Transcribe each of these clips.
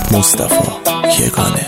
مصطفی یگانه.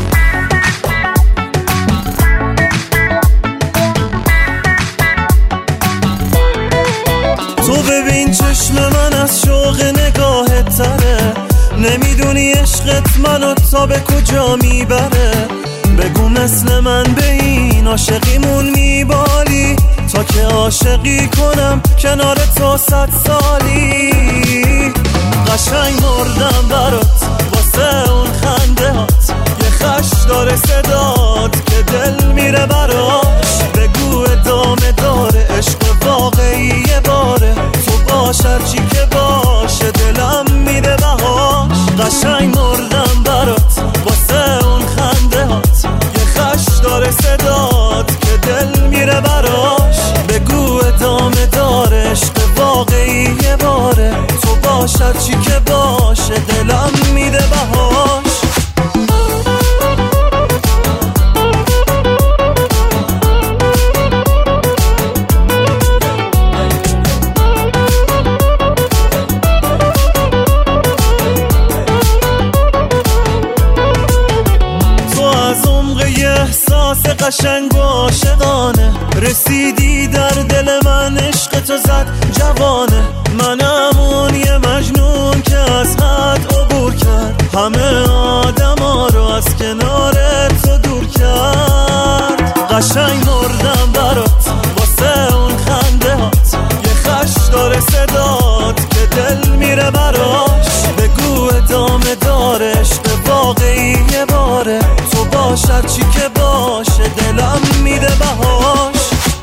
تو ببین چشم من از شوق نگاهت تره، نمیدونی عشقت منو تا به کجا میبره. بگو مثل من به این عاشقیمون میبالی، تا که عاشقی کنم کنار تو 100 سالی. قشنگ مردم برات واسه اون خنده هات، یه خش داره صدات که دل میره براش. بگو ادامه داره عشق واقعی باره، تو باش هرچی که باشه دلم میده بهاش. قشنگ مردم برات واسه اون خنده هات، یه خش داره صدات که دل میره براش. بگو ادامه داره عشق واقعی باره، تو باش هرچی که باشه دلم میده بهاش. احساس قشنگ و عاشقانه، رسیدی در دل من، عشق تو زد جوانه. منم اون یه مجنون که از حد عبور کرد، همه آدما رو از کنار تو دور کرد. قشنگ مردم برات واسه اون خنده هات، یه خش داره صدات که دل میره براش. بگو ادامه داره عشق واقعی باره، تو باش هرچی که باشه دلم میده بهاش.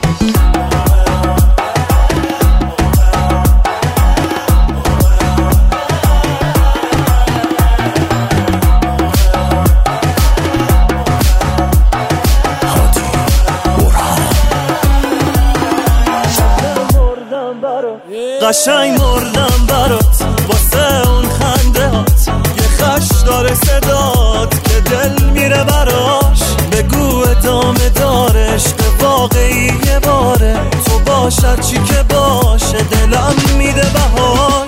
قشنگ مردم برات واسه اون خنده هات، یه خش داره صدات که دل میره براش. بگو ادامه داره عشق واقعی باره، تو باش هرچی که باشه دلم میده بهاش.